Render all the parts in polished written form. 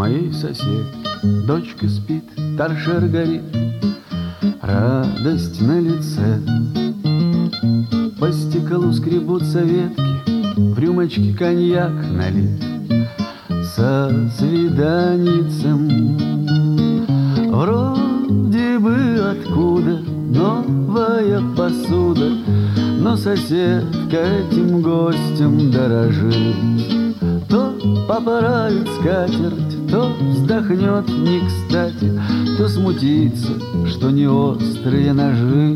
моей соседки дочка спит, торшер горит, радость на лице. По стеклу скребутся ветки, в рюмочке коньяк налит. Со свиданицем вроде бы откуда новая посуда, но соседка этим гостем дорожит. То поправит скатерть, то вздохнет не кстати, то смутится, что не острые ножи.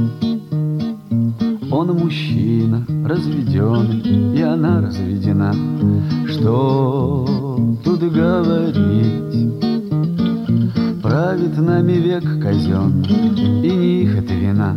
Он мужчина, разведенный, и она разведена. Что тут говорить? Правит нами век казенный, и не их это вина,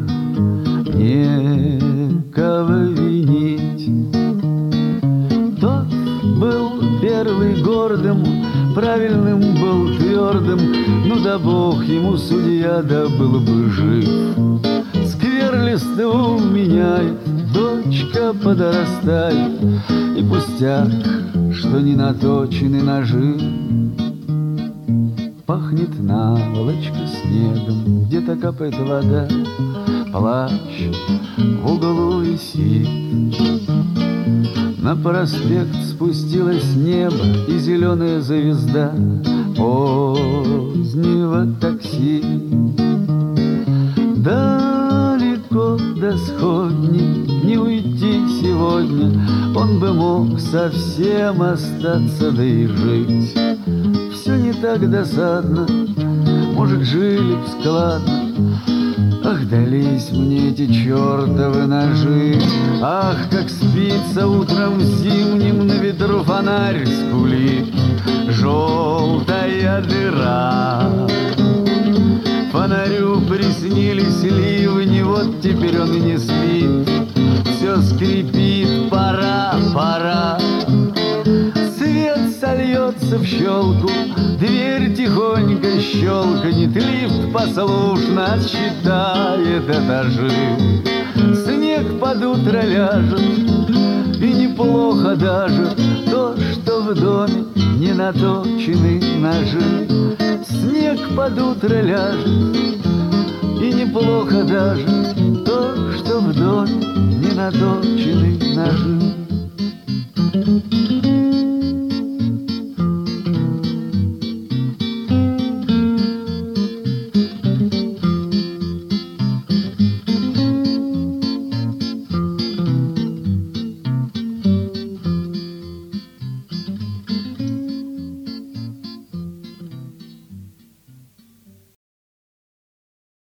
некого винить. Тот был первый гордым, правильным был твердым, ну да бог ему судья, да был бы жив. Скверлистого меняет, дочка подрастает, и пустяк, что не наточены ножи. Пахнет наволочка снегом, где-то капает вода, плащ в углу висит. На проспект спустилось небо и зеленая звезда позднего такси. Далеко до сходни не уйти сегодня, он бы мог совсем остаться, да и жить. Все не так досадно, может, жили б складно. Ах, дались мне эти чертовы ножи. Ах, как спится утром зимним, на ветру фонарь скулит. Желтая дыра. Фонарю приснились ливни, вот теперь он и не спит. Все скрипит, пора, пора. Свет сольется в щелку, дверь тихонько щелканет, лифт послушно отсчитает этажи. Снег под утро ляжет, и неплохо даже то, что в доме не наточены ножи. Снег под утро ляжет, и неплохо даже то, что в доме не наточены ножи.